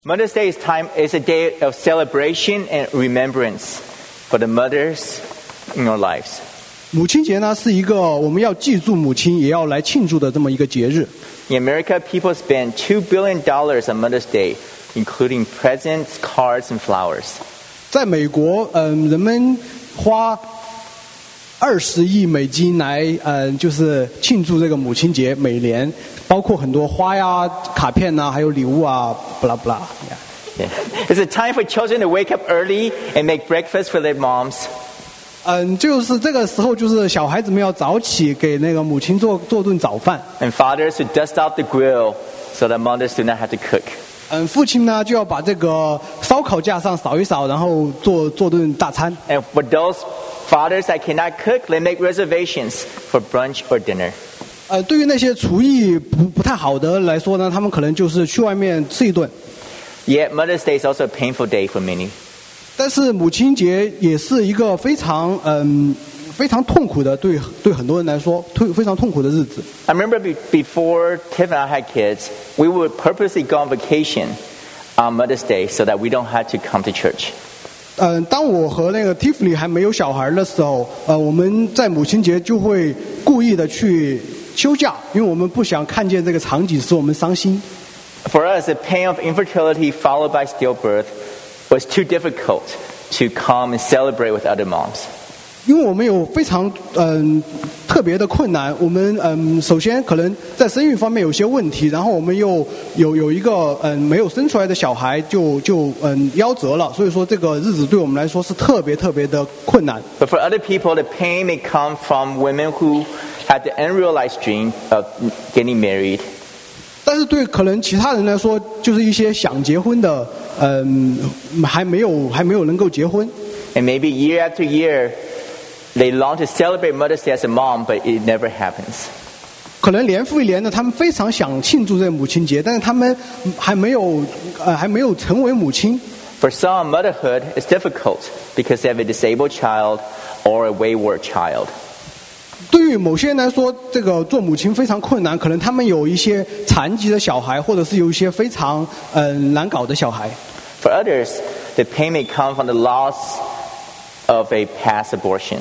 Mother's Day is a day of celebration and remembrance for the mothers in our lives. 母亲节呢是一个我们要记住母亲，也要来庆祝的这么一个节日。 In America, people spend $2 billion on Mother's Day, including presents, cards, and flowers. 在美国，人们花20亿美金来，就是庆祝这个母亲节，每年包括很多花呀、卡片呐、还有礼物啊，不啦不啦。 Yeah. It's a time for children to wake up early and make breakfast for their moms. 就是这个时候，就是小孩子们要早起，给那个母亲做顿早饭。 And fathers who dust off the grill so that mothers do not have to cook. 父亲呢就要把这个烧烤架上扫一扫，然后做顿大餐。 And for those fathers that cannot cook, they make reservations for brunch or dinner. 对于那些厨艺不太好的来说呢，他们可能就是去外面吃一顿。 Yet Mother's Day is also a painful day for many. 但是母亲节也是一个非常痛苦的，对很多人来说，非常痛苦的日子。 I remember before Tiff and I had kids, we would purposely go on vacation on Mother's Day so that we don't have to come to church. 当我和那个 Tiffany 还没有小孩的时候，我们在母亲节就会故意的去休假，因为我们不想看见这个场景使我们伤心。 For us, the pain of infertility followed by stillbirth was too difficult to come and celebrate with other moms. 因为我们有非常特别的困难，我们首先可能在生育方面有些问题，然后我们又有一个没有生出来的小孩就夭折了，所以说这个日子对我们来说是特别的困难。 But for other people, the pain may come from women who had the unrealized dream of getting married. 但是对可能其他人来说，就是一些想结婚的，还没有能够结婚。 And maybe year after year, they long to celebrate Mother's Day as a mom, but it never happens. 可能年复一年的，他们非常想庆祝这个母亲节，但是他们还没有成为母亲。 For some, motherhood is difficult because they have a disabled child or a wayward child. 对于某些人来说，这个做母亲非常困难，可能他们有一些残疾的小孩，或者是有一些非常难搞的小孩。 For others, the pain may come from the loss of a past abortion.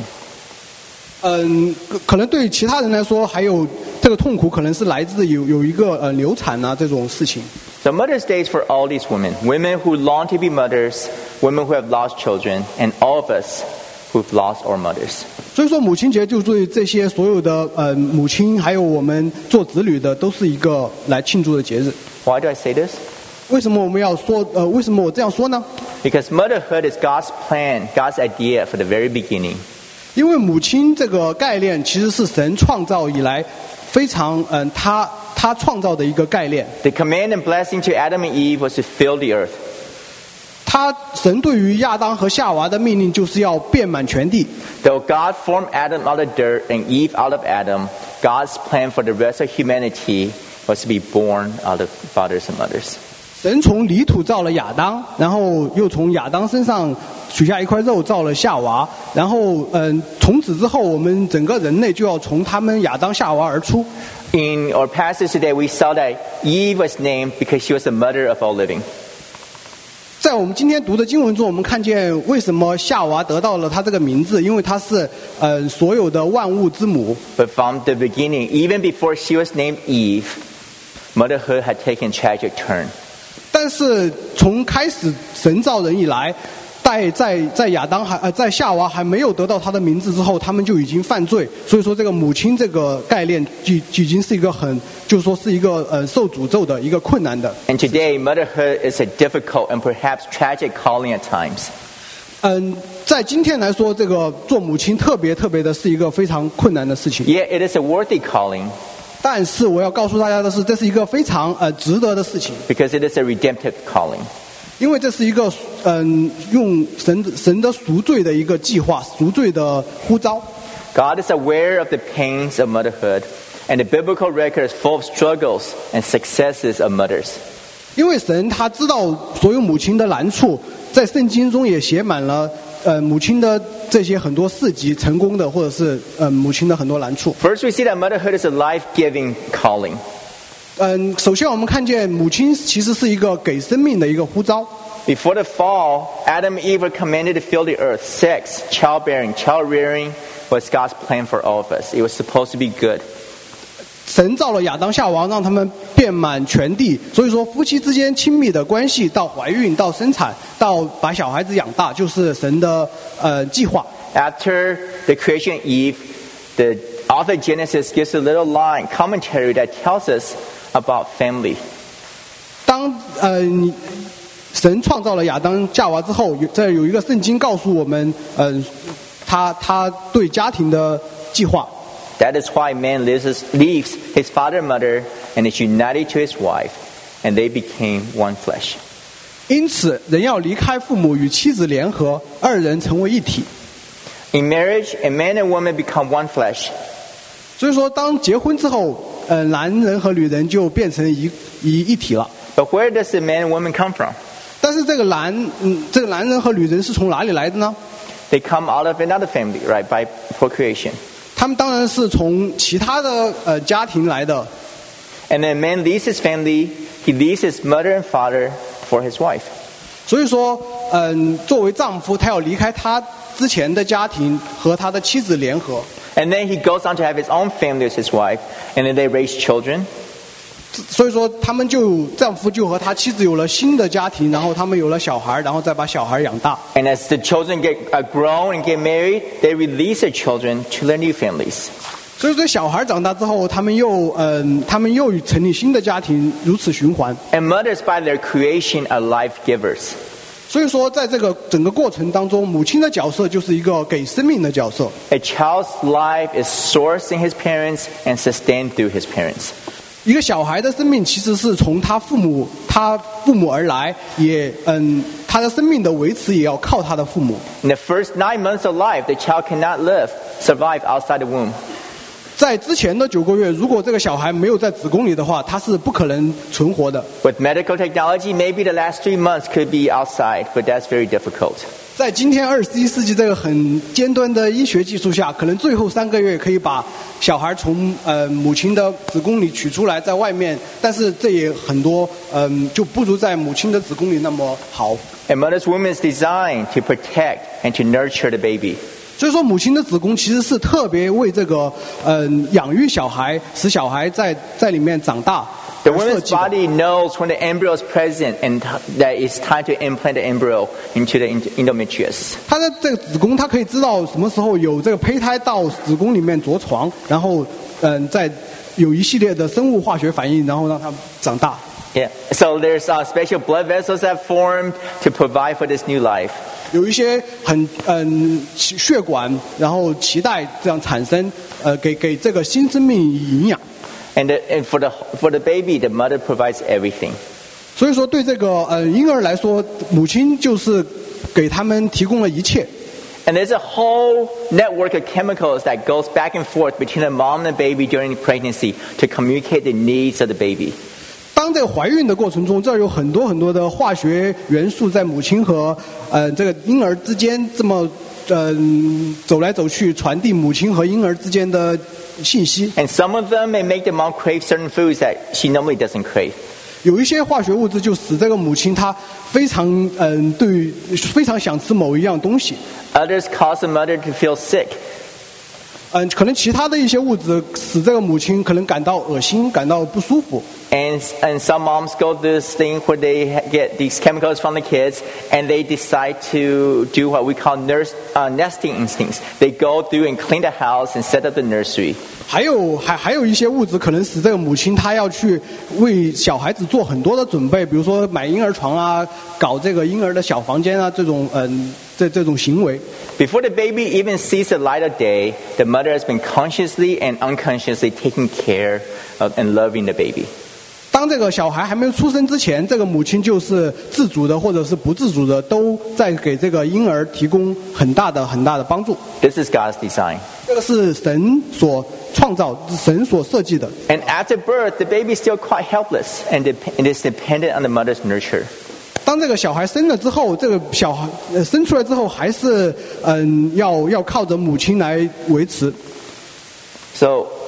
可能对其他人来说，还有这个痛苦，可能是来自有一个流产啊这种事情。 So Mother's Day is for all these women who long to be mothers, women who have lost children, and all of us who've lost our mothers. 所以说，母亲节就对这些所有的母亲，还有我们做子女的，都是一个来庆祝的节日。 Why do I say this? 为什么我们要说？为什么我这样说呢？ Because motherhood is God's plan, God's idea for the very beginning. 因为母亲这个概念其实是神创造以来非常他创造的一个概念。 The command and blessing to Adam and Eve was to fill the earth. 神对于亚当和夏娃的命令就是要遍满全地。 Though God formed Adam out of dirt and Eve out of Adam, God's plan for the rest of humanity was to be born out of fathers and mothers. 神从泥土造了亚当，然后又从亚当身上取下一块肉造了夏娃，然后从此之后，我们整个人类就要从他们亚当夏娃而出。 In our passage today, we saw that Eve was named because she was the mother of all living. 在我们今天读的经文中，我们看见为什么夏娃得到了她这个名字，因为她是所有的万物之母。 But from the beginning, even before she was named Eve, motherhood had taken a tragic turn. 但是从开始神造人以来，在亚当在夏娃还没有得到他的名字之后，他们就已经犯罪。所以说，这个母亲这个概念已经是一个就是说是一个受诅咒的一个困难的。 And today, motherhood is a difficult and perhaps tragic calling at times. 在今天来说，这个做母亲特别的是一个非常困难的事情。 Yet it is a worthy calling. 但是我要告诉大家的是，这是一个非常值得的事情。 Because it is a redemptive calling. 因为这是一个用神的赎罪的一个计划，赎罪的呼召。 God is aware of the pains of motherhood, and the biblical record is full of struggles and successes of mothers. 因为神他知道所有母亲的难处，在圣经中也写满了母亲的这些很多事迹，成功的或者是母亲的很多难处。 First, we see that motherhood is a life-giving calling. 首先我们看见母亲其实是一个给生命的一个呼召。 Before the fall, Adam and Eve were commanded to fill the earth. Sex, childbearing, child-rearing was God's plan for all of us. It was supposed to be good. 神造了亚当夏娃，让他们遍满全地。所以说，夫妻之间亲密的关系，到怀孕，到生产，到把小孩子养大，就是神的计划。 After the creation of Eve, the author of Genesis gives a little line commentary that tells us about family. 当神创造了亚当夏娃之后，这有一个圣经告诉我们，他对家庭的计划。 That is why man leaves his father and mother and is united to his wife, and they became one flesh. 因此，人要离开父母，与妻子联合，二人成为一体。 In marriage, a man and woman become one flesh. 所以说，当结婚之后，男人和女人就变成一体了。 But where does the man and woman come from? 但是这个男人和女人是从哪里来的呢？ They come out of another family, right, by procreation. 他们当然是从其他的家庭来的。 And then man leaves his family, he leaves his mother and father for his wife. 所以说，作为丈夫，他要离开他之前的家庭，和他的妻子联合。 And then he goes on to have his own family with his wife, and then they raise children. 所以说，丈夫就和他妻子有了新的家庭，然后他们有了小孩，然后再把小孩养大。 And as the children get grown and get married, they release their children to their new families. 所以说，小孩长大之后，他们又成立新的家庭，如此循环。 And mothers, by their creation, are life givers. 所以说，在这个整个过程当中，母亲的角色就是一个给生命的角色。 A child's life is sourced in his parents and sustained through his parents. 一个小孩的生命其实是从他父母而来，他的生命的维持也要靠他的父母。 In the first 9 months of life, the child cannot survive outside the womb. 在之前的9个月，如果这个小孩没有在子宫里的话，他是不可能存活的。 With medical technology, maybe the last 3 months could be outside, but that's very difficult. 在今天21世纪这个很尖端的医学技术下，可能最后3个月可以把小孩从母亲的子宫里取出来，在外面，但是这也很多就不如在母亲的子宫里那么好。 A mother's womb is designed to protect and to nurture the baby. 所以说，母亲的子宫其实是特别为这个养育小孩，使小孩在里面长大。 The woman's body knows when the embryo is present and that it's time to implant the embryo into the endometrius. 她的这个子宫，她可以知道什么时候有这个胚胎到子宫里面着床，然后再有一系列的生物化学反应，然后让它长大。 Yeah. So there's special blood vessels that formed to provide for this new life. 有一些血管，然后脐带这样产生，给这个新生命营养。 And for the baby, the mother provides everything. 所以说，对这个婴儿来说，母亲就是给他们提供了一切。 And there's a whole network of chemicals that goes back and forth between the mom and the baby during pregnancy to communicate the needs of the baby. 当这个怀孕的过程中，这儿有很多很多的化学元素在母亲和这个婴儿之间这么走来走去，传递母亲和婴儿之间的信息。 And some of them may make the mom crave certain foods that she normally doesn't crave. 有一些化学物质就使这个母亲她非常想吃某一样东西。 Others cause the mother to feel sick. 可能其他的一些物质使这个母亲可能感到恶心，感到不舒服。 And some moms go through this thing where they get these chemicals from the kids and they decide to do what we call nesting instincts. They go through and clean the house and set up the nursery. 还有一些物质可能使这个母亲她要去为小孩子做很多的准备，比如说买婴儿床啊，搞这个婴儿的小房间啊，这种行为。 Before the baby even sees the light of day, the mother has been consciously and unconsciously taking care of and loving the baby. 当这个小孩还没有出生之前，这个母亲就是自主的或者是不自主的，都在给这个婴儿提供很大的帮助。 This is God's design. 这个是神所创造、神所设计的。 And after birth, the baby is still quite helpless and is dependent on the mother's nurture. 当这个小孩生了之后，这个小孩生出来之后，还是要靠着母亲来维持。 So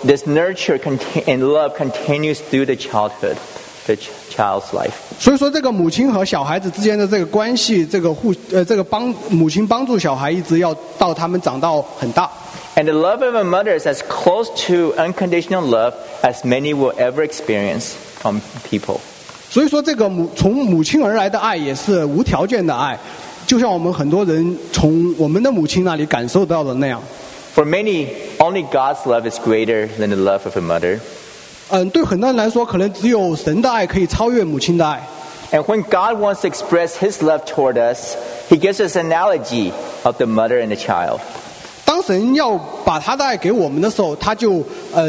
this nurture and love continues through the childhood, the child's life. 所以说，这个母亲和小孩子之间的这个关系，这个母亲帮助小孩，一直要到他们长到很大。 And the love of a mother is as close to unconditional love as many will ever experience from people. 所以说，这个从母亲而来的爱也是无条件的爱，就像我们很多人从我们的母亲那里感受到的那样。 For many, only God's love is greater than the love of a mother. 对很多人来说，可能只有神的爱可以超越母亲的爱。 And when God wants to express His love toward us, He gives us an analogy of the mother and the child. 当神要把他的爱给我们的时候，他就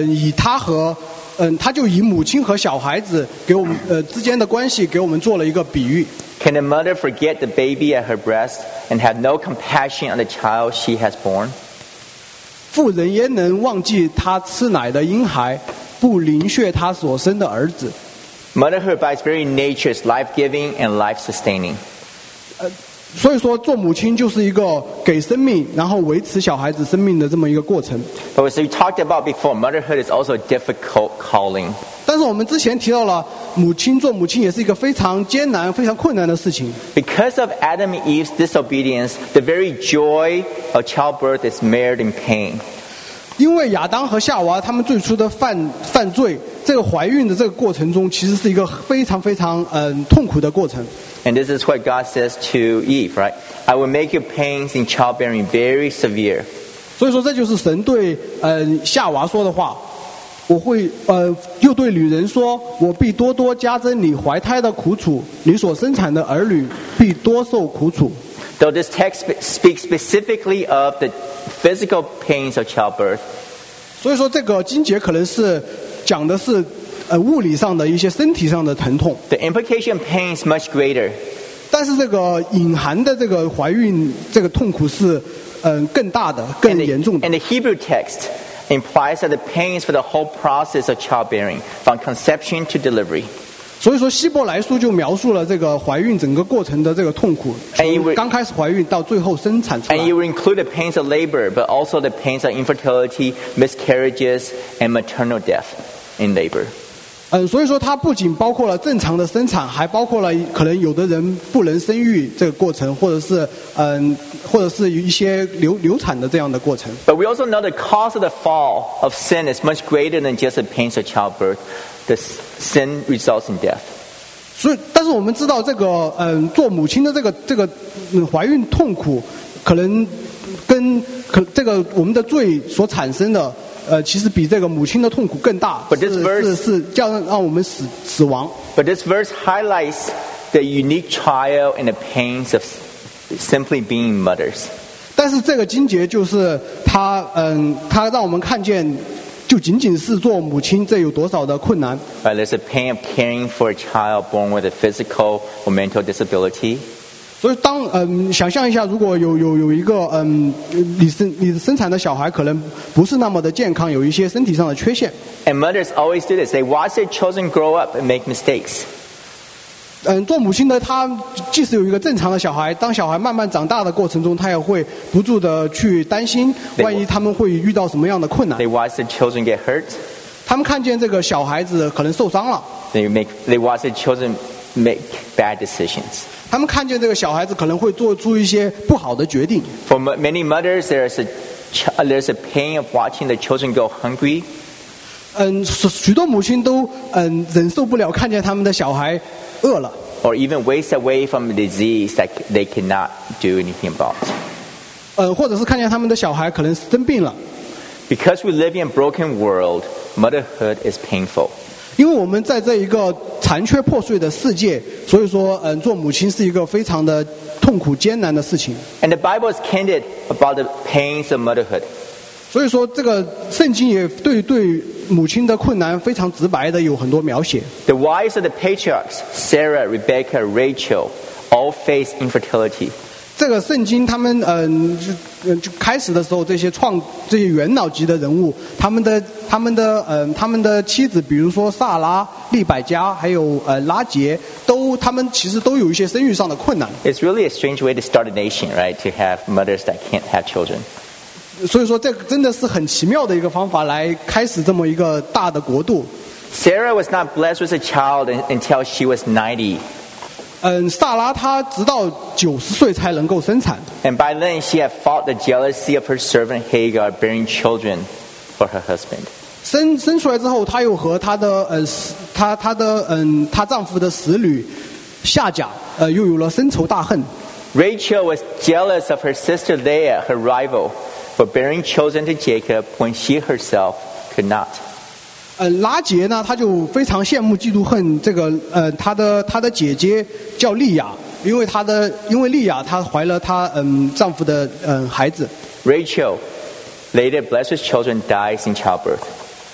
以母亲和小孩子给我们之间的关系给我们做了一个比喻。 Can a mother forget the baby at her breast and have no compassion on the child she has born? 妇人焉能忘记她吃奶的婴孩，不凌血她所生的儿子？ Motherhood by its very nature is life-giving and life-sustaining. 所以说，做母亲就是一个给生命，然后维持小孩子生命的这么一个过程。 But as we talked about before, motherhood is also a difficult calling. 但是我们之前提到了，做母亲也是一个非常艰难、非常困难的事情。 Because of Adam and Eve's disobedience, the very joy of childbirth is marred in pain. 因为亚当和夏娃他们最初的犯罪，这个怀孕的这个过程中，其实是一个非常非常痛苦的过程。 And this is what God says to Eve, right? I will make your pains in childbearing very severe. 所以说，这就是神对夏娃说的话。我会又对女人说，我必多多加增你怀胎的苦楚，你所生产的儿女必多受苦楚。 Though this text speaks specifically of the physical pains of childbirth, 所以说，这个经节可能是讲的是物理上的一些身体上的疼痛。 the implication of pain is much greater. 但是这个隐含的这个怀孕这个痛苦是更大的、更严重的。 And the Hebrew text implies that the pains for the whole process of childbearing, from conception to delivery. 所以说，希伯来书就描述了这个怀孕整个过程的这个痛苦，从刚开始怀孕到最后生产出来。 And you will include the pains of labor, but also the pains of infertility, miscarriages, and maternal death in labor. 所以说它不仅包括了正常的生产，还包括了可能有的人不能生育这个过程，或者是一些流产的这样的过程。 But we also know the cause of the fall of sin is much greater than just the pains of childbirth. The sin results in death. 所以，但是我们知道这个做母亲的这个怀孕痛苦，可能这个我们的罪所产生的。其实比这个母亲的痛苦更大，是叫让我们死亡。 But this verse highlights the unique trial and the pains of simply being mothers. 但是这个经节就是它让我们看见，就仅仅是做母亲，这有多少的困难。 There's a pain of caring for a child born with a physical or mental disability. 所以想象一下，如果有一个你生产的小孩可能不是那么的健康，有一些身体上的缺陷。 And mothers always do this. They watch their children grow up and make mistakes. 做母亲的她即使有一个正常的小孩，当小孩慢慢长大的过程中，她也会不住的去担心，万一他们会遇到什么样的困难。 They watch their children get hurt. 他们看见这个小孩子可能受伤了。 They watch their children make bad decisions. 他们看见这个小孩子可能会做出一些不好的决定。 For many mothers, there's a pain of watching the children go hungry. 许多母亲都忍受不了看见他们的小孩饿了。 Or even waste away from a disease that they cannot do anything about. 或者是看见他们的小孩可能生病了。 Because we live in a broken world, motherhood is painful. 因为我们在这一个残缺破碎的世界，所以说做母亲是一个非常的痛苦艰难的事情。 And the Bible is candid about the pains of motherhood. 所以说这个圣经也对母亲的困难非常直白的有很多描写。 The wives of the patriarchs, Sarah, Rebecca, Rachel, all face infertility. 这个圣经他们就开始的时候，这些元老级的人物，他们的妻子，比如说萨拉、利百加，还有拉结，他们其实都有一些生育上的困难。 It's really a strange way to start a nation, right? To have mothers that can't have children. 所以说，这个真的是很奇妙的一个方法来开始这么一个大的国度。 Sarah was not blessed with a child until she was 90. 萨拉她直到90岁才能够生产。 And by then, she had fought the jealousy of her servant Hagar, bearing children for her husband. 生出来之后，她又和她丈夫的使女夏甲又有了深仇大恨。 Rachel was jealous of her sister Leah, her rival, for bearing children to Jacob when she herself could not. 拉结呢，她就非常羡慕嫉妒恨这个她的姐姐叫利亚，因为利亚她怀了她丈夫的孩子。 Rachel, later blessed with children, dies in childbirth.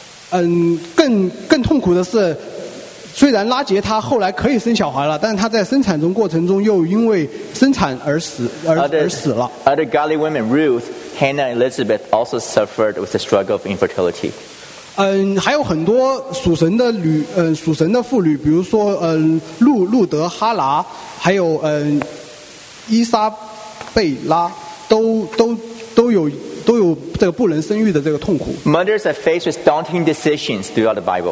更痛苦的是，虽然拉结她后来可以生小孩了，但是她在生产过程中又因为生产而死了。 Other godly women, Ruth, Hannah, and Elizabeth, also suffered with the struggle of infertility. 还有很多属神的妇女，比如说路德、哈拿，还有伊莎贝拉，都有这个不能生育的这个痛苦。 Mothers are faced with daunting decisions throughout the Bible.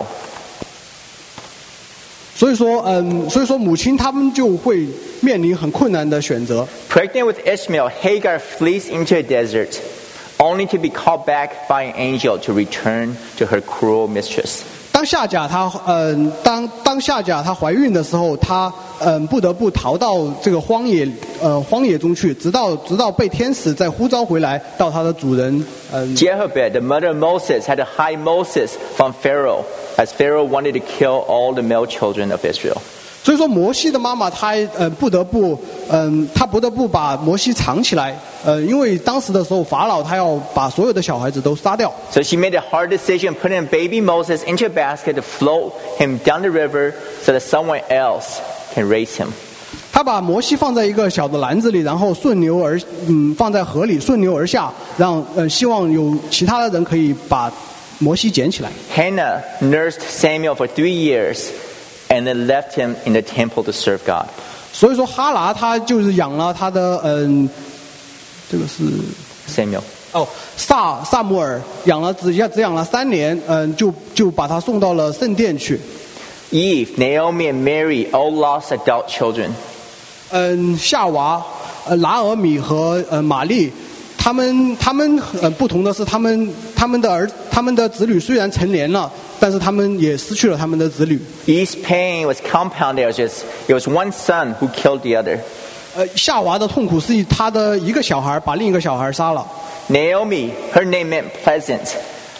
所以说母亲她们就会面临很困难的选择。 Pregnant with Ishmael, Hagar flees into a desert, only to be called back by an angel to return to her cruel mistress. 当夏甲她怀孕的时候，她不得不逃到这个荒野中去，直到被天使再呼召回来到她的主人。 Jochebed, the mother of Moses, had to hide Moses from Pharaoh, as Pharaoh wanted to kill all the male children of Israel. 所以说，摩西的妈妈她不得不把摩西藏起来，因为当时的时候法老他要把所有的小孩子都杀掉。 So she made a hard decision, putting baby Moses into a basket to float him down the river so that someone else can raise him. 她把摩西放在一个小的篮子里，然后放在河里顺流而下，希望有其他的人可以把摩西捡起来。 Hannah nursed Samuel for 3 years. And then left him in the temple to serve God. 所以说，哈拿他就是养了他的这个是 Samuel. 萨姆尔只养了3年，就把他送到了圣殿去。 Eve, Naomi, and Mary all lost adult children. 夏娃、拿俄米和玛丽，他们不同的是，他们的子女虽然成年了，但是他们也失去了他们的子女。 Eve's pain was compounded. It was one son who killed the other. 夏娃的痛苦是他的一个小孩把另一个小孩杀了。 Naomi, her name meant pleasant.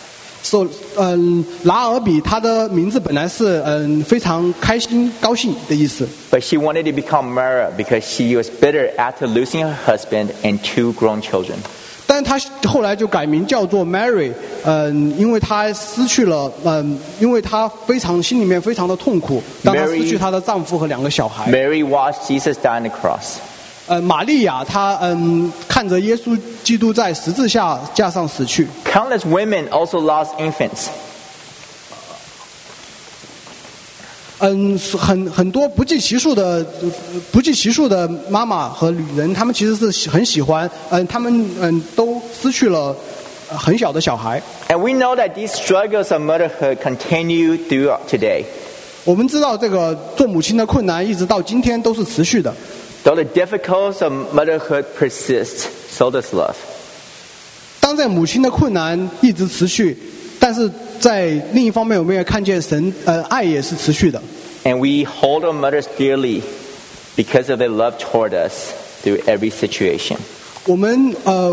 So, 拿俄比她的名字本来是非常开心高兴的意思。 But she wanted to become Mara because she was bitter after losing her husband and 2 grown children. 但是她后来就改名叫做 Mary， 因为她失去了，因为她心里面非常的痛苦，当她失去她的丈夫和2个小孩。 Mary watched Jesus die on the cross. 玛利亚她看着耶稣基督在十字架上死去。 Countless women also lost infants. 很多不计其数的妈妈和女人，她们其实是很喜欢，她们都失去了很小的小孩。 And we know that these struggles of motherhood continue throughout today. 我们知道这个做母亲的困难一直到今天都是持续的。 Though the difficulties of motherhood persist, so does love. 当这母亲的困难一直持续，但是在另一方面，我们也看见神爱也是持续的。 And we hold our mothers dearly because of their love toward us through every situation. 我们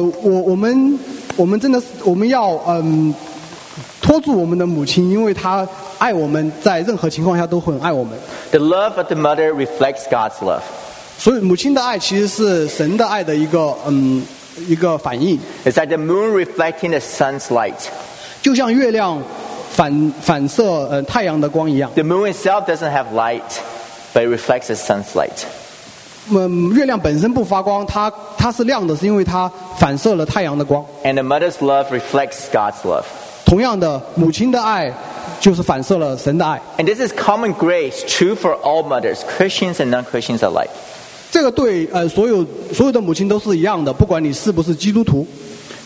真的我们要拖住我们的母亲，因为她爱我们，在任何情况下都很爱我们。 The love of the mother reflects God's love. 所以母亲的爱其实是神的爱的一个反应。 It's like the moon reflecting the sun's light. 就像月亮反射太阳的光一样。 The moon itself doesn't have light, but it reflects the sun's light. 月亮本身不发光，它是亮的，是因为它反射了太阳的光。 And the mother's love reflects God's love. 同样的，母亲的爱就是反射了神的爱。 And this is common grace, true for all mothers, Christians and non-Christians alike. 这个对所有的母亲都是一样的，不管你是不是基督徒。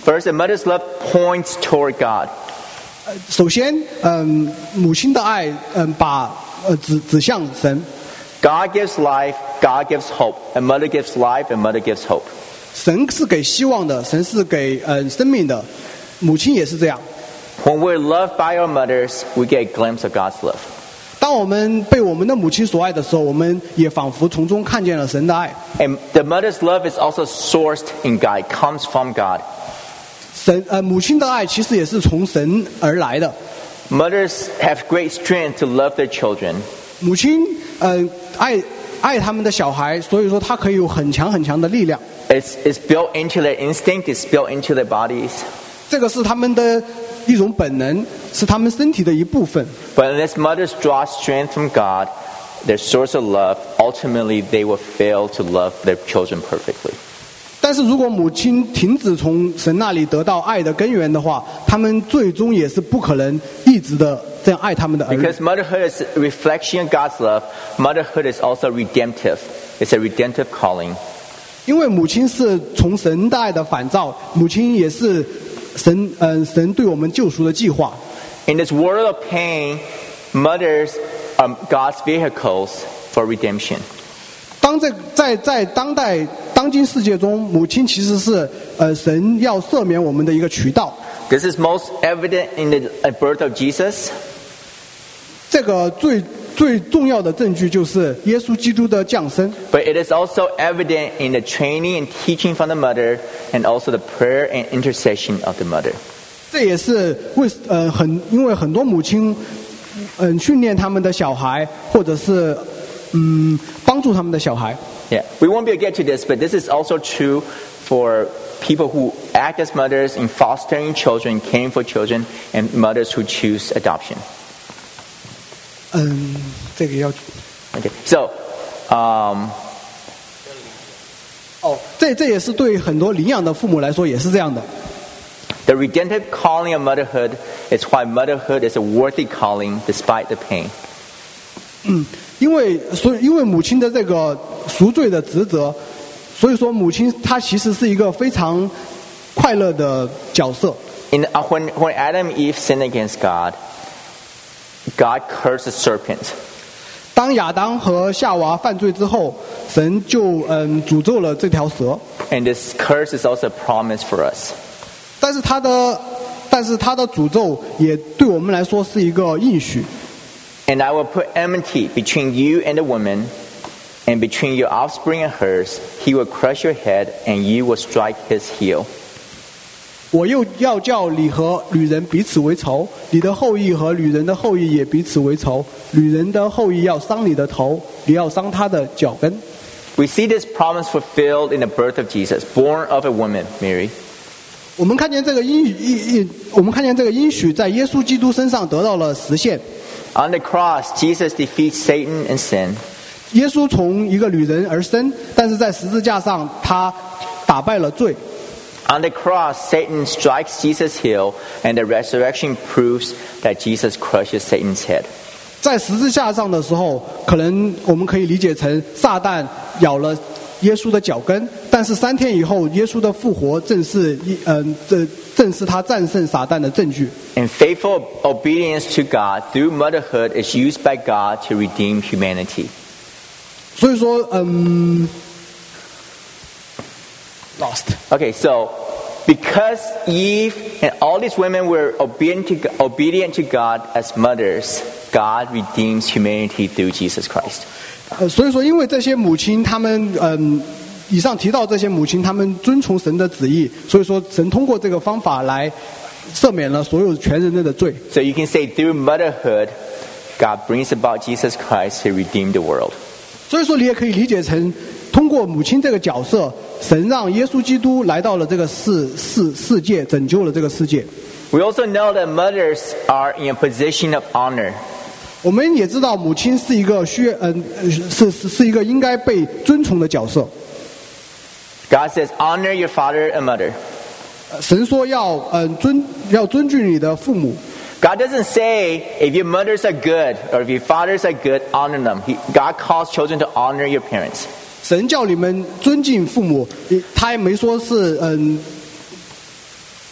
First, a mother's love points toward God. 首先，母亲的爱，指向神。 God gives life, God gives hope. A mother gives life, a mother gives hope. 神是给希望的，神是给生命的，母亲也是这样。 When we're loved by our mothers, we get a glimpse of God's love. 当我们被我们的母亲所爱的时候，我们也仿佛从中看见了神的爱。 And the mother's love is also sourced in God, it comes from God. 母亲的爱其实也是从神而来的。 Mothers have great strength to love their children. 母亲爱他们的小孩，所以说她可以有很强很强的力量。 It's built into their instinct, it's built into their bodies. 这个是他们的一种本能，是他们身体的一部分。 But unless mothers draw strength from God, their source of love, ultimately they will fail to love their children perfectly. 但是如果母亲停止从神那里得到爱的根源的话，他们最终也是不可能一直的这样爱他们的儿女。 Because motherhood is a reflection of God's love, motherhood is also redemptive. It's a redemptive calling. 因为母亲是从神的爱的反照，母亲也是神对我们救赎的计划。 In this world of pain, mothers are God's vehicles for redemption. 在当今世界中，母亲其实是神要赦免我们的一个渠道。 This is most evident in the birth of Jesus. 这个最重要的证据就是耶稣基督的降生。 But it is also evident in the training and teaching from the mother, and also the prayer and intercession of the mother. 这也是因为很多母亲训练他们的小孩，或者是帮助他们的小孩。 Yeah, we won't be able to get to this, but this is also true for people who act as mothers in fostering children, caring for children, and mothers who choose adoption. 这个要 Okay, so, 这也是对很多领养的父母来说也是这样的。 the redemptive calling of motherhood is why motherhood is a worthy calling despite the pain. 因为母亲的这个赎罪的职责，所以说母亲她其实是一个非常快乐的角色。 When Adam and Eve sinned against God, God cursed the serpent. 当亚当和夏娃犯罪之后，神就诅咒了这条蛇。 And this curse is also a promise for us. 但是他的诅咒也对我们来说是一个应许。 And I will put enmity between you and the woman, and between your offspring and hers. He will crush your head, and you will strike his heel. 我又要叫你和女人彼此为仇，你的后裔和女人的后裔也彼此为仇。女人的后裔要伤你的头，你要伤她的脚跟。 We see this promise fulfilled in the birth of Jesus, born of a woman, Mary. 我们看见这个应许在耶稣基督身上得到了实现。 On the cross, Jesus defeats Satan and sin. 耶稣从一个女人而生，但是在十字架上他打败了罪。 On the cross, Satan strikes Jesus' heel, and the resurrection proves that Jesus crushes Satan's head. 在十字架上的时候，可能我们可以理解成撒旦咬了耶稣的脚跟，但是3天以后，耶稣的复活正是他战胜撒旦的证据。 And faithful obedience to God through motherhood is used by God to redeem humanity. 所以说，lost. Okay, so because Eve and all these women were obedient to God as mothers, God redeems humanity through Jesus Christ. 所以说，因为这些母亲，她们以上提到这些母亲，她们遵从神的旨意，所以说神通过这个方法来赦免了所有全人类的罪。 So you can say through motherhood, God brings about Jesus Christ to redeem the world. 所以说，你也可以理解成，通过母亲这个角色，神让耶稣基督来到了这个世界，拯救了这个世界。 We also know that mothers are in a position of honor. 我们也知道，母亲是一个是一个应该被尊崇的角色。 God says, honor your father and mother. 神说要尊敬你的父母。 God doesn't say if your mothers are good or if your fathers are good, honor them. God calls children to honor your parents. 神叫你们尊敬父母，他也没说是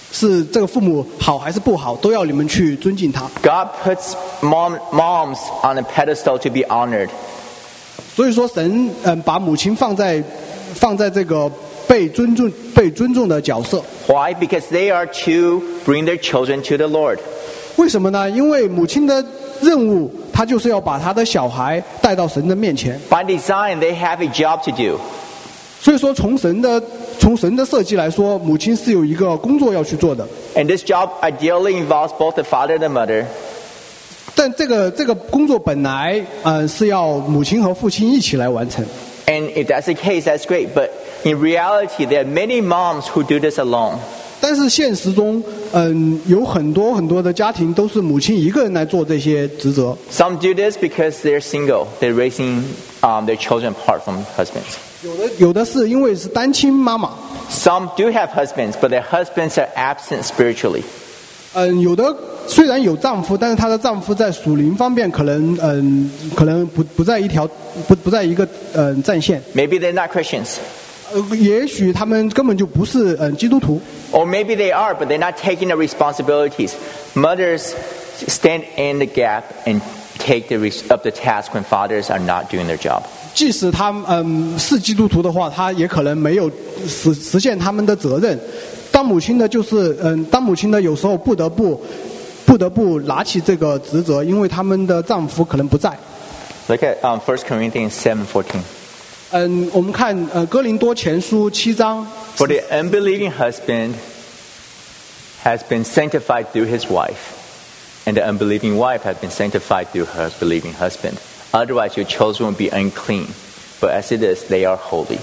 是这个父母好还是不好，都要你们去尊敬他。 God puts moms on a pedestal to be honored. 所以说神把母亲放在这个被尊重的角色。 Why? Because they are to bring their children to the Lord. 为什么呢？因为母亲的任务，她就是要把她的小孩带到神的面前。 By design, they have a job to do. 所以说，从神的设计来说，母亲是有一个工作要去做的。 And this job ideally involves both the father and the mother. 但这个工作本来是要母亲和父亲一起来完成。 And if that's the case, that's great. But in reality, there are many moms who do this alone. 但是现实中，有很多的家庭都是母亲一个人来做这些职责。 Some do this because they're single. They're raising their children apart from husbands. 有的是因为是单亲妈妈。 Some do have husbands, but their husbands are absent spiritually. 有的虽然有丈夫，但是她的丈夫在属灵方面可能不在一个战线。 Maybe they're not Christians. 也许他们根本就不是基督徒。 Or maybe they are, but they're not taking the responsibilities. Mothers stand in the gap and take up the task when fathers are not doing their job. 即使他是基督徒的话，他也可能没有实现他们的责任。当母亲的有时候不得不拿起这个职责，因为他们的丈夫可能不在。 Look at 1 Corinthians 7:14. 我们看哥林多前书7章。 For the unbelieving husband has been sanctified through his wife, and the unbelieving wife has been sanctified through her believing husband. Otherwise, your children will be unclean. But as it is, they are holy.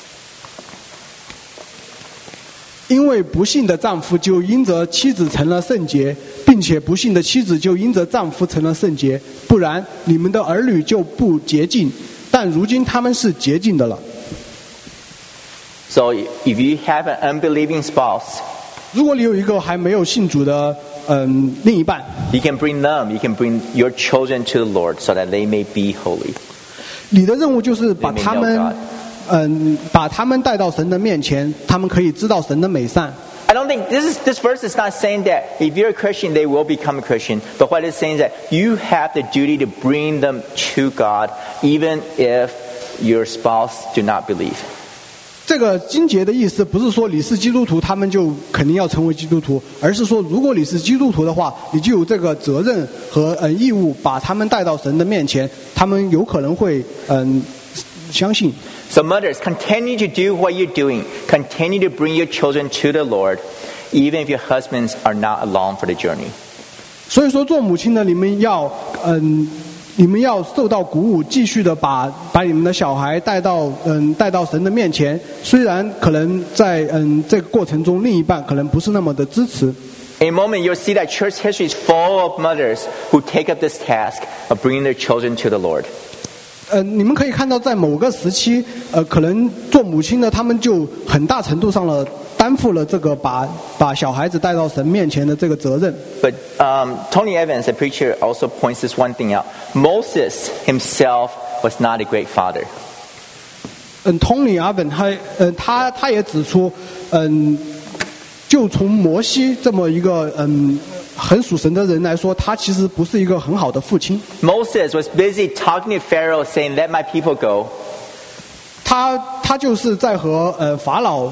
因为不信的丈夫就因着妻子成了圣洁，并且不信的妻子就因着丈夫成了圣洁。不然，你们的儿女就不洁净，但如今他们是洁净的了。 So if you have an unbelieving spouse, 如果你有一个还没有信主的另一半， you can bring your children to the Lord so that they may be holy. 你的任务就是把他们带到神的面前，他们可以知道神的美善。 I don't think this verse is not saying that if you're a Christian, they will become a Christian. But what it's saying is that you have the duty to bring them to God, even if your spouse do not believe. 这个经节的意思不是说你是基督徒，他们就肯定要成为基督徒，而是说如果你是基督徒的话，你就有这个责任和义务把他们带到神的面前，他们有可能会相信。 So mothers, continue to do what you're doing. Continue to bring your children to the Lord, even if your husbands are not along for the journey. 所以说，做母亲的你们要受到鼓舞，继续的把你们的小孩带到神的面前。虽然可能在这个过程中，另一半可能不是那么的支持。 In a moment, you'll see that church history is full of mothers who take up this task of bringing their children to the Lord. 你们可以看到，在某个时期，可能做母亲的他们就很大程度上担负了这个把小孩子带到神面前的这个责任。 But Tony Evans, a preacher, also points this one thing out. Moses himself was not a great father. Tony Evans 他也指出，就从摩西这么一个很属神的人来说，他其实不是一个很好的父亲。 Moses was busy talking to Pharaoh, saying, "Let my people go." 他就是在和法老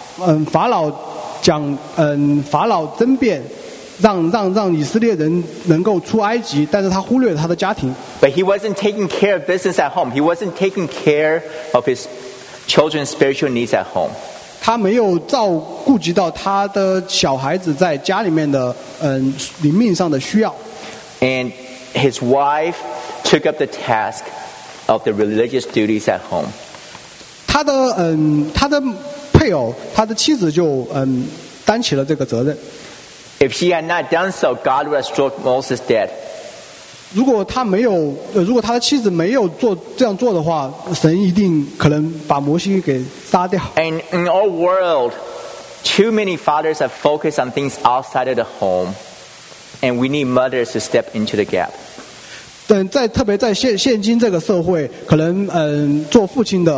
讲法老争辩，让以色列人能够出埃及，但是他忽略了他的家庭。 But he wasn't taking care of business at home. He wasn't taking care of his children's spiritual needs at home. 他没有顾及到他的小孩子在家里面的灵命上的需要。 And his wife took up the task of the religious duties at home. 他的配偶，他的妻子就担起了这个责任。 If she had not done so, God would have struck Moses dead. 如果他的妻子没有这样做的话，神一定可能把摩西给杀掉。 And in our world, too many fathers are focused on things outside of the home, and we need mothers to step into the gap. 特别在现今这个社会，可能做父亲的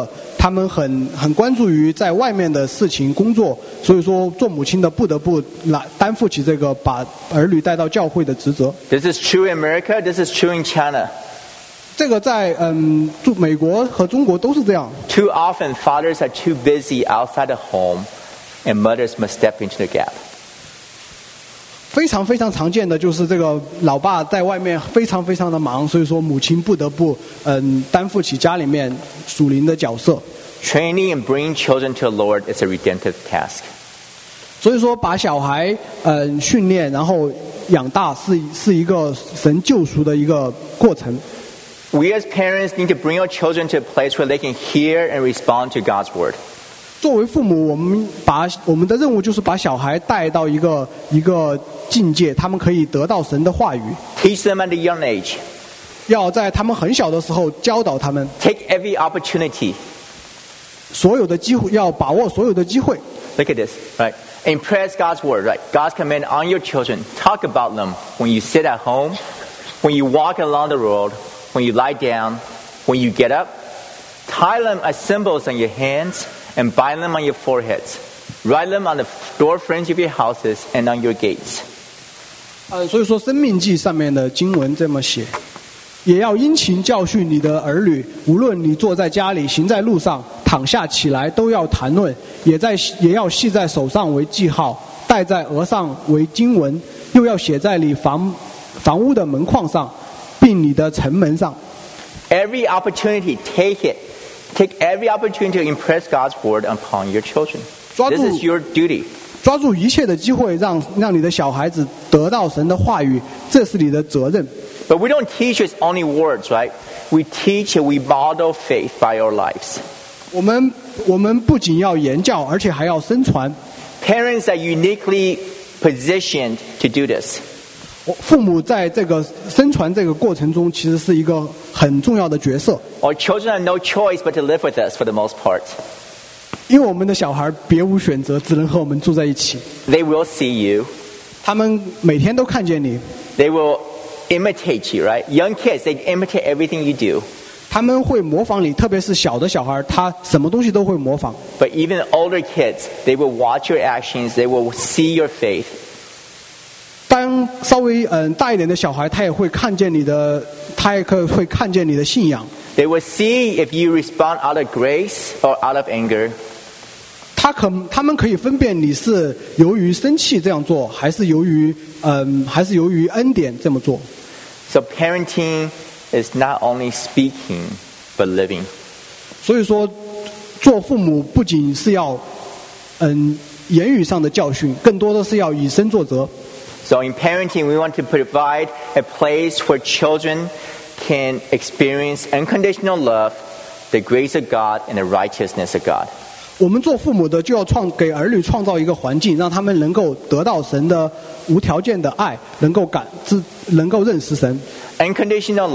他们很关注于在外面的事情工作，所以说做母亲的不得不来担负起这个把儿女带到教会的职责。 This is true in America. This is true in China. 这个在美国和中国都是这样。 Too often, fathers are too busy outside the home, and mothers must step into the gap. 非常非常常见的就是这个老爸在外面非常非常的忙，所以说母亲不得不担负起家里面属灵的角色。 Training and bringing children to the Lord is a redemptive task. 所以说把小孩训练然后养大是一个神救赎的一个过程。 We as parents need to bring our children to a place where they can hear and respond to God's word. 作为父母，我们的任务就是把小孩带到一个境界，他们可以得到神的话语。 Teach them at a young age. 要在他们很小的时候教导他们。 Take every opportunity. 所有的机会，要把握所有的机会。 Look at this, right? Impress God's word, right? God's command on your children. Talk about them when you sit at home, when you walk along the road, when you lie down, when you get up. Tie them as symbols on your hands and bind them on your foreheads. Write them on the door frames of your houses and on your gates. 所以说《申命记》上面的经文这么写，也要殷勤教训你的儿女，无论你坐在家里，行在路上，躺下起来，都要谈论，也要系在手上为记号，戴在额上为经文，又要写在你房屋的门框上，并你的城门上。 Every opportunity, take it. Take every opportunity to impress God's word upon your children. This is your duty. 抓住一切的机会，让你的小孩子得到神的话语，这是你的责任。 But we don't teach with only words, right? We teach and we model faith by our lives. 我们不仅要言教，而且还要宣传。 Parents are uniquely positioned to do this. 父母在这个宣传这个过程中，其实是一个很重要的角色。 Our children have no choice but to live with us for the most part. 因为我们的小孩别无选择，只能和我们住在一起。 They will see you. 他们每天都看见你。 They will imitate you, right? Young kids, they imitate everything you do. 他们会模仿你，特别是小的小孩，他什么东西都会模仿。 But even older kids, they will watch your actions. They will see your faith. 当稍微大一点的小孩，他也会看见你的信仰。 They will see if you respond out of grace or out of anger. 他们可以分辨你是由于生气这样做，还是由于恩典这么做。 So parenting is not only speaking but living. 所以说，做父母不仅是要言语上的教训，更多的是要以身作则。 So in parenting, we want to provide a place where children can experience unconditional love, the grace of God, and the righteousness of God. 我们做父母的就要给儿女创造一个环境，让他们能够得到神的无条件的爱，能够认识神。 Unconditional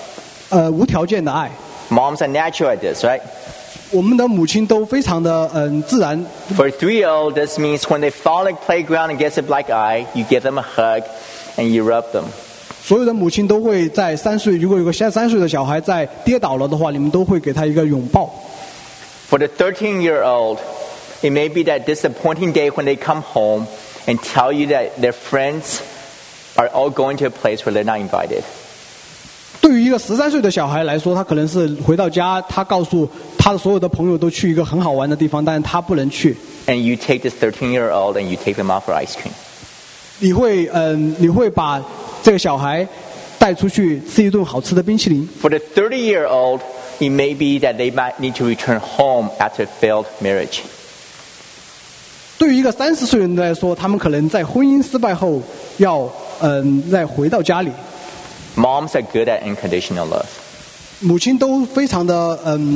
love. 无条件的爱。 Moms are natural at this, right? 我们的母亲都非常的自然。 For a 3-year-old, this means when they fall on the playground and get a black eye, you give them a hug and you rub them. 所有的母亲都会在3岁，如果有个3岁的小孩在跌倒了的话，你们都会给他一个拥抱。 For the 13-year-old, it may be that disappointing day when they come home and tell you that their friends are all going to a place where they're not invited. 对于一个13岁的小孩来说，他可能是回到家，他告诉他的所有的朋友都去一个很好玩的地方，但是他不能去。 And you take this 13-year-old and you take them out for ice cream. 你会把这个小孩带出去吃一顿好吃的冰淇淋。 For the 30-year-old, it may be that they might need to return home after a failed marriage. 对于一个30岁的人来说，他们可能在婚姻失败后要再回到家里。 Moms are good at unconditional love. 母亲都非常的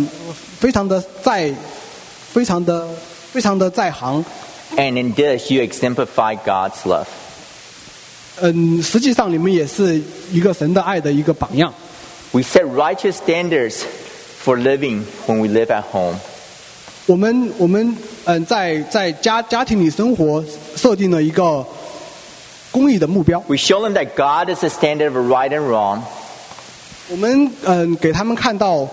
在行。 And in this, you exemplify God's love. 实际上你们也是一个神的爱的一个榜样。 We set righteous standards for living when we live at home. 我们在家庭里生活，设定了一个公义的目标。 We show them that God is the standard of right and wrong. 我们给他们看到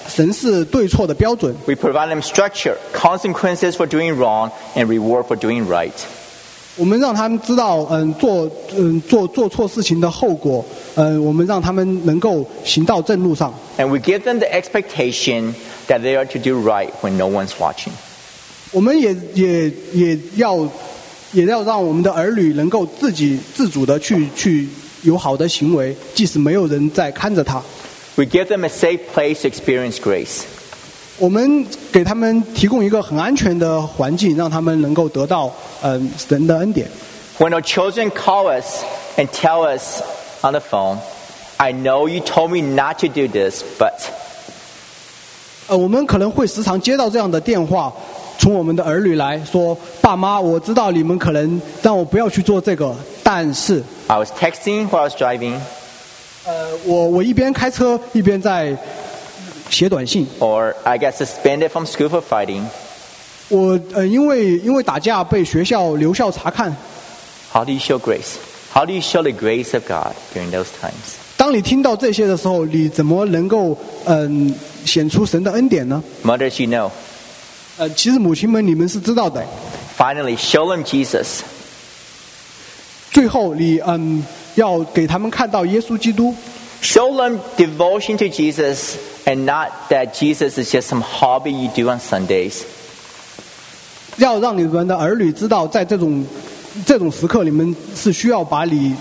审视对错的标准。 We provide them structure, consequences for doing wrong, and reward for doing right. 我们让他们知道，做错事情的后果，我们让他们能够行到正路上。 And we give them the expectation that they are to do right when no one's watching. 我们也要让我们的儿女能够自己自主的去有好的行为，即使没有人在看着他。 We give them a safe place to experience grace. 我们给他们提供一个很安全的环境，让他们能够得到神的恩典。 When our children call us and tell us on the phone, I know you told me not to do this, but 我们可能会时常接到这样的电话，从我们的儿女来说：“爸妈，我知道你们可能让我不要去做这个，但是 I was texting while I was driving, 我一边开车一边在写短信。 or I got suspended from school for fighting. 我因为打架被学校留校察看。” How do you show grace? How do you show the grace of God during those times? 当你听到这些的时候，你怎么能够显出神的恩典呢？ Mothers, you know. 其实母亲们你们是知道的。 Finally, show them Jesus. 最后你要给他们看到耶稣基督。 Show them devotion to Jesus and not that Jesus is just some hobby you do on Sundays. 要让你们的儿女知道，在这种时刻，你们是需要把你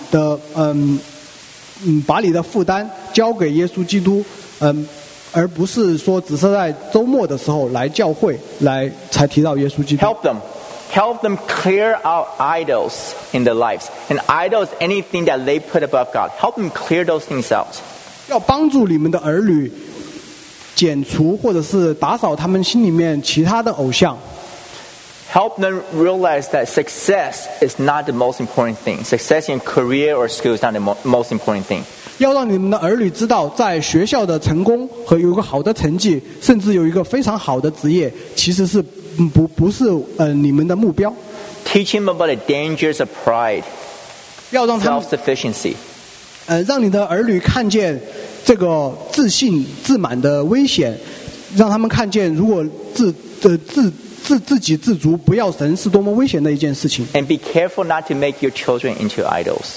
的负担交给耶稣基督，而不是说只是在周末的时候来教会来才提到耶稣基督。 Help them clear out idols in their lives. And idols, anything that they put above God. Help them clear those things out. 要帮助你们的儿女剪除或者是打扫他们心里面其他的偶像。 Help them realize that success is not the most important thing. Success in career or school is not the most important thing. 要让你们的儿女知道，在学校的成功和有一个好的成绩，甚至有一个非常好的职业，其实是不是你们的目标。 Teach him about the dangers of pride, 要让他们 self-sufficiency. 让你的儿女看见这个自信自满的危险，让他们看见如果自给自足，不要神是多么危险的一件事情。 And be careful not to make your children into idols.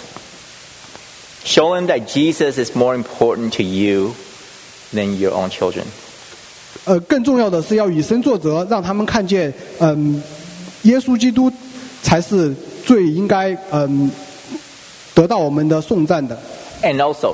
Show them that Jesus is more important to you than your own children. 更重要的是要以身作则，让他们看见，耶稣基督才是最应该得到我们的颂赞的。 And also,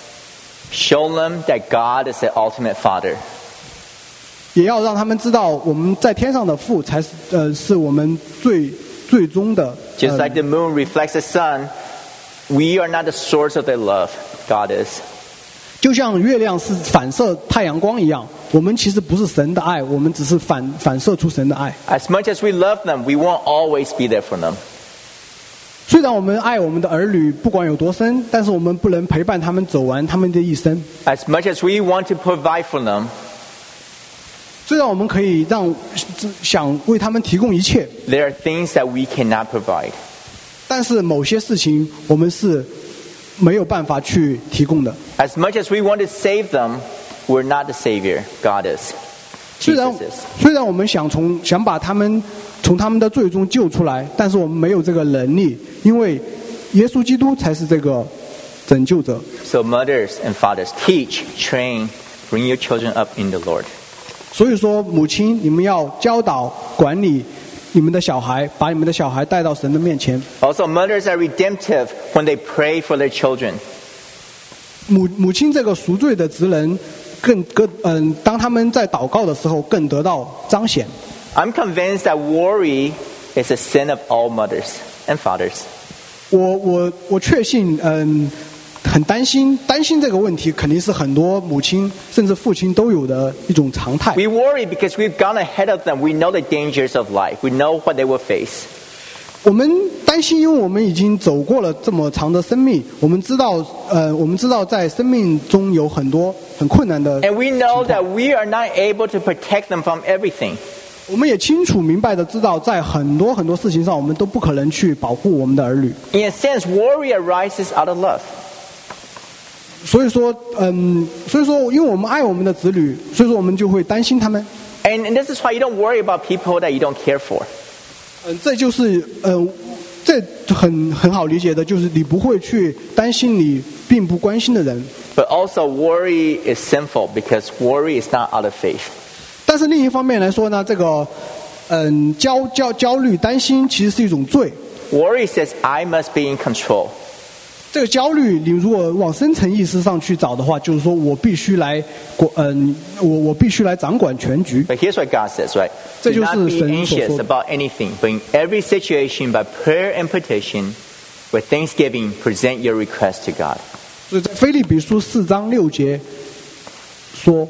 show them that God is the ultimate Father. 也要让他们知道，我们在天上的父才是我们最终的。 Just like the moon reflects the sun, we are not the source of their love. God is. 就像月亮是反射太阳光一样，我们其实不是神的爱，我们只是反射出神的爱。 As much as we love them, we won't always be there for them. 虽然我们爱我们的儿女，不管有多深，但是我们不能陪伴他们走完他们的一生。 As much as we want to provide for them, 虽然我们可以想为他们提供一切， there are things that we cannot provide. 但是某些事情我们是没有办法去提供的。 As much as we want to save them, we're not the Savior. God is. 虽然 Jesus is. 虽然我们想把他们从他们的罪中救出来，但是我们没有这个能力，因为耶稣基督才是这个拯救者。 So mothers and fathers, teach, train, bring your children up in the Lord. 所以说，母亲，你们要教导、管理你们的小孩，把你们的小孩带到神的面前。 Also, mothers are redemptive when they pray for their children. 母亲这个赎罪的职能当他们在祷告的时候更得到彰显。 I'm convinced that worry is a sin of all mothers and fathers. 我确信，很担心这个问题，肯定是很多母亲甚至父亲都有的一种常态。 We worry because we've gone ahead of them. We know the dangers of life. We know what they will face. 我们担心，因为我们已经走过了这么长的生命，我们知道在生命中有很多很困难的。 And we know that we are not able to protect them from everything. 我们也清楚明白的知道，在很多事情上，我们都不可能去保护我们的儿女。 In a sense, worry arises out of love. 所以说，因为我们爱我们的子女，所以说我们就会担心他们。 And this is why you don't worry about people that you don't care for. 这就是这很好理解的，就是你不会去担心你并不关心的人。 But also worry is sinful because worry is not out of faith. 但是另一方面来说呢，这个焦虑担心其实是一种罪。 Worry says I must be in control. 这个焦虑，你如果往深层意识上去找的话，就是说我必须来我必须来掌管全局。 But here's what God says, right? 这 Do 就是 not be 神所 anxious 说的。 about anything, but in every situation by prayer and petition, with thanksgiving, present your request to God. 所以在腓立比书4章6节说，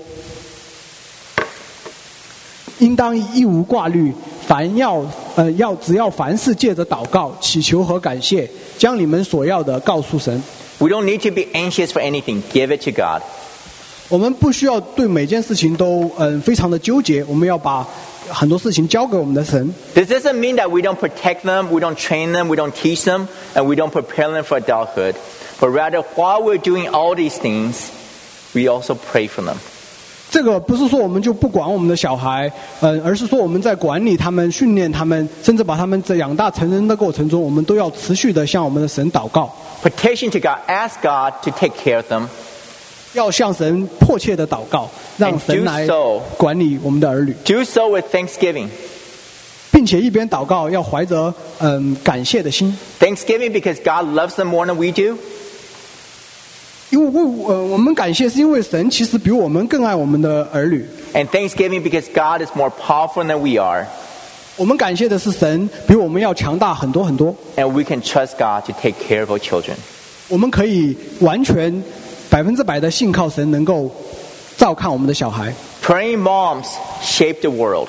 应当一无挂虑，只要凡事借着祷告、祈求和感谢，将你们所要的告诉神。 We don't need to be anxious for anything. Give it to God. 我们不需要对每件事情都非常的纠结，我们要把很多事情交给我们的神。 This doesn't mean that we don't protect them, we don't train them, we don't teach them, and we don't prepare them for adulthood. But rather, while we're doing all these things, we also pray for them. 这个不是说我们就不管我们的小孩，而是说我们在管理他们、训练他们，甚至把他们在养大成人的过程中，我们都要持续的向我们的神祷告， Petition to God, ask God to take care of them. 要向神迫切的祷告，让神来 And do so 管理我们的儿女， Do so with thanksgiving. 并且一边祷告要怀着感谢的心， Thanksgiving because God loves them more than we do. 因为我们感谢是因为神其实比我们更爱我们的儿女。 And thanksgiving because God is more powerful than we are. 我们感谢的是神比我们要强大很多很多， And we can trust God to take care of our children. 我们可以完全100%的信靠神，能够照看我们的小孩。 Praying moms shape the world.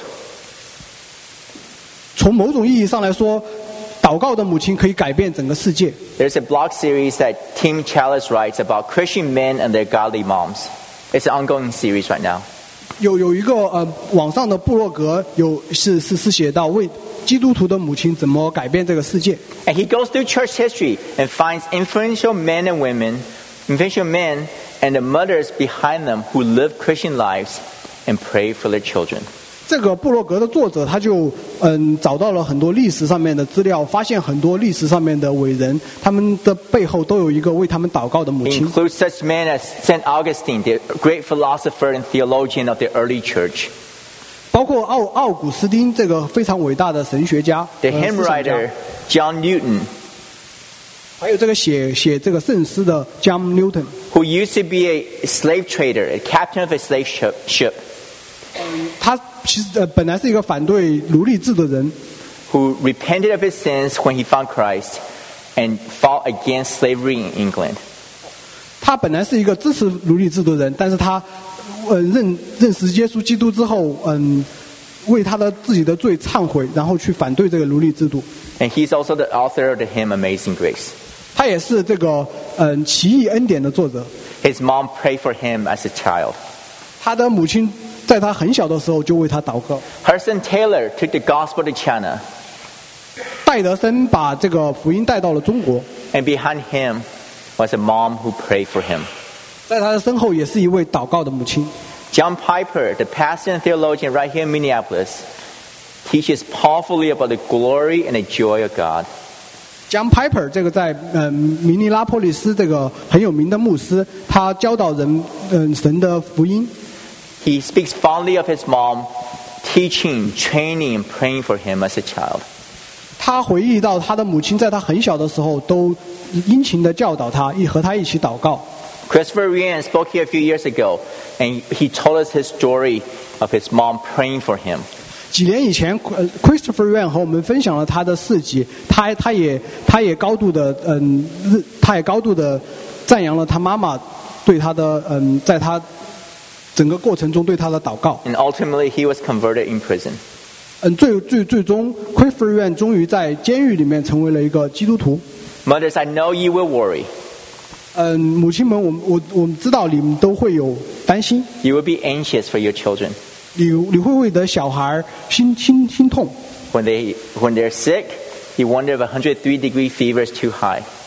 从某种意义上来说，祷告的母亲可以改变整个世界。 There's a blog series that Tim Challis writes about Christian men and their godly moms. It's an ongoing series right now. 有一个网上的部落格是写到为基督徒的母亲怎么改变这个世界。 And he goes through church history and finds influential men and women, influential men and the mothers behind them who live Christian lives and pray for their children. 这个部落格的作者他就找到了很多历史上面的资料，发现很多历史上面的伟人，他们的背后都有一个为他们祷告的母 It 亲。 includes such men as St. Augustine, the great philosopher and theologian of the early church. 包括奥古斯丁这个非常伟大的神学家， The 思 hymn 想家 writer John Newton, 还有这个写这个圣诗的 John Newton， who used to be a slave trader, a captain of a slave ship, 他其实本来是一个反对奴隶制的人， who repented of his sins when he found Christ and fought against slavery in England. 他本来是一个支持奴隶制的人，但是他认识耶稣基督之后，为他的自己的罪忏悔，然后去反对这个奴隶制度。 And he's also the author of the hymn Amazing Grace. 他也是这个奇异恩典的作者。 His mom prayed for him as a child. 他的母亲在他很小的时候就为他祷告。 Hudson Taylor took the gospel to China, 戴德森把这个福音带到了中国， and behind him was a mom who prayed for him. 在他的身后也是一位祷告的母亲。 John Piper, the pastor and theologian right here in Minneapolis, teaches powerfully about the glory and the joy of God. John Piper 这个在明尼拉波利斯这个很有名的牧师，他教导人神的福音。 He speaks fondly of his mom, teaching, training, and praying for him as a child. 他回忆到他的母亲在他很小的时候都殷勤的教导他，和他一起祷告。 Christopher Ryan spoke here a few years ago, and he told us his story of his mom praying for him. 几年以前，Christopher Ryan 和我们分享了他的事迹，他也高度的赞扬了他妈妈对他的在他整个过程中对他的祷告。 And ultimately, he was converted in prison. 最终 Christopher Ryan 终于在监狱里面成为了一个基督徒。 Mothers, I know you will worry. 母亲们，我知道你们都会有担心， You will be anxious for your children. 你会为你的小孩心痛。 When they're sick, you wonder if 103-degree fever is too high.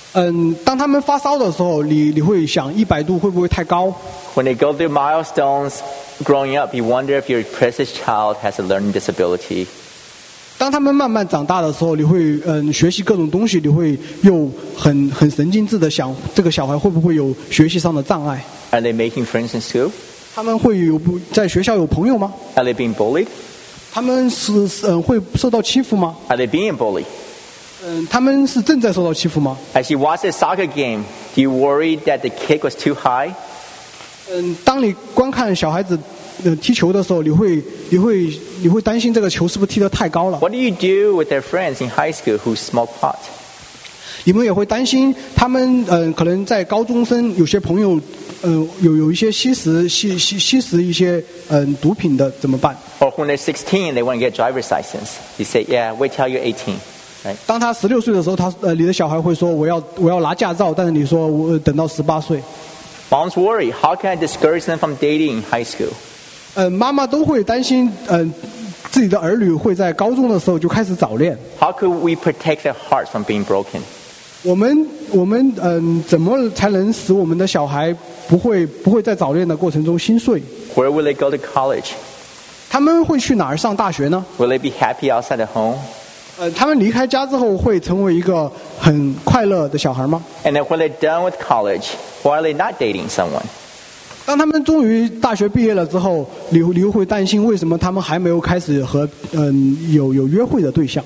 当他们发烧的时候，你会想100度会不会太高？ When they go through milestones growing up, you wonder if your precious child has a learning disability. 当他们慢慢长大的时候，你会学习各种东西，你会又很神经质的想，这个小孩会不会有学习上的障碍？ Are they making friends in school? 他们会在学校有朋友吗？ Are they being bullied? 他们是会受到欺负吗？ Are they being bullied? 他们是正在受到欺负吗？ As you watch a soccer game, do you worry that the kick was too high? 当你观看小孩子踢球的时候，你会担心这个球是不是踢得太高了？ What do you do with their friends in high school who smoke pot? 你们也会担心他们可能在高中生有些朋友有一些吸食一些毒品的怎么办？ Or when they're 16, they want to get driver's license. You say, yeah, wait till you're 18. Right? 当他16岁的时候，你的小孩会说我要拿驾照，但是你说我等到18岁。 Moms worry, how can I discourage them from dating in high school? 妈妈都会担心自己的儿女会在高中的时候就开始早恋。 How could we protect their hearts from being broken? 我们怎么才能使我们的小孩不会在早恋的过程中心碎？ Where will they go to college? 他们会去哪儿上大学呢？ Will they be happy outside the home? 他们离开家之后会成为一个很快乐的小孩吗？ And then when they're done with college, why are they not dating someone? 当他们终于大学毕业了之后，你又会担心为什么他们还没有开始和有约会的对象？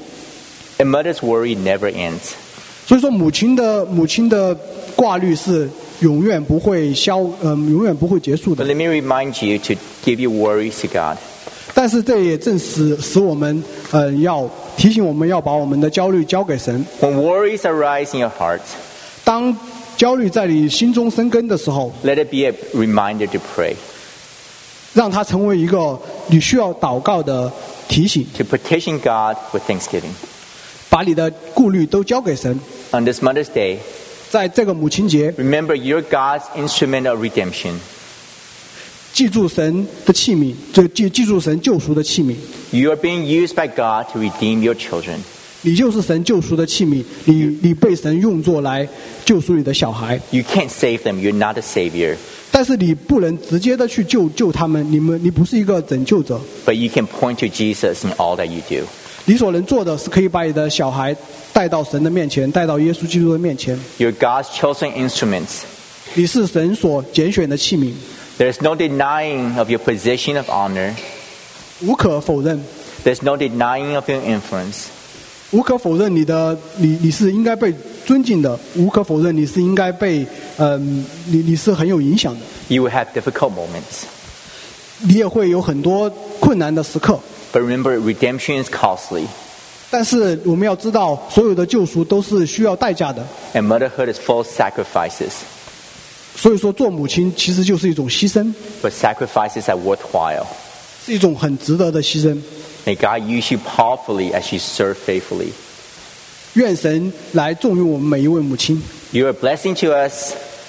A mother's worry never ends. 所以说，母亲的挂虑是永远不会结束 But 的。 let me remind you to give your worries to God. 但是这也正使我们要提醒我们要把我们的焦虑交给神。 When worries arise in your heart, 当焦虑在你心中生根的时候， let it be a reminder to pray, 让它成为一个你需要祷告的提醒， to petition God with thanksgiving. 把你的顾虑都交给神。 On this Mother's Day, 在这个母亲节， remember you're God's instrument of redemption. 记住神的器皿，记住神救赎的器皿。 You are being used by God to redeem your children. 你就是神救赎的器皿，你被神用作来救赎你的小孩， You can't save them. You're not a savior. 但是你不能直接的去救他们，你不是一个拯救者。 But you can point to Jesus in all that you do. 你所能做的是可以把你的小孩带到神的面前，带到耶稣基督的面前。 You're God's chosen instruments. 你是神所拣选的器皿， There's no denying of your position of honor. 无可否认， There's no denying of your influence. 无可否认你是应该被尊敬的，无可否认你是应该被你是很有影响的。 You will have difficult moments. 你也会有很多困难的时刻， But remember, redemption is costly. 但是我们要知道，所有的救赎都是需要代价的。 And motherhood is full of sacrifices. 所以说，做母亲其实就是一种牺牲， But sacrifices are worthwhile. 是一种很值得的牺牲。 May God use you powerfully as you serve faithfully. 愿神来重用我们每一位母亲。 You are a blessing to us.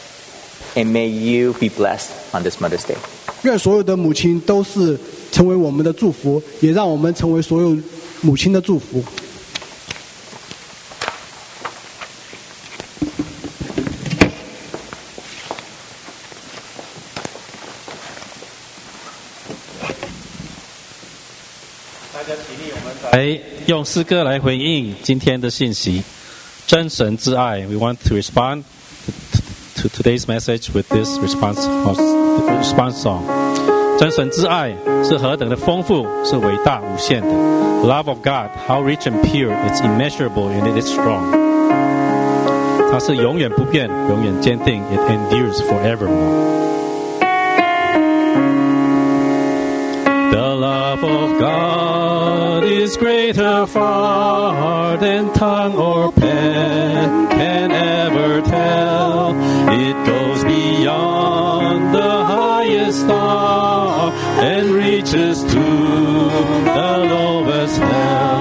And may you be blessed on this Mother's Day. 愿所有的母亲都是成为我们的祝福，也让我们成为所有母亲的祝福。 来用诗歌来回应今天的信息，真神之爱。We want to respond to today's message with this response song. 真神之爱是何等的丰富，是伟大无限的。Love of God, how rich and pure, it's immeasurable and it is strong. 它是永远不变，永远坚定 ，it endures forevermore. The love of God is greater far than tongue or pen can ever tell. It goes beyond the highest star and reaches to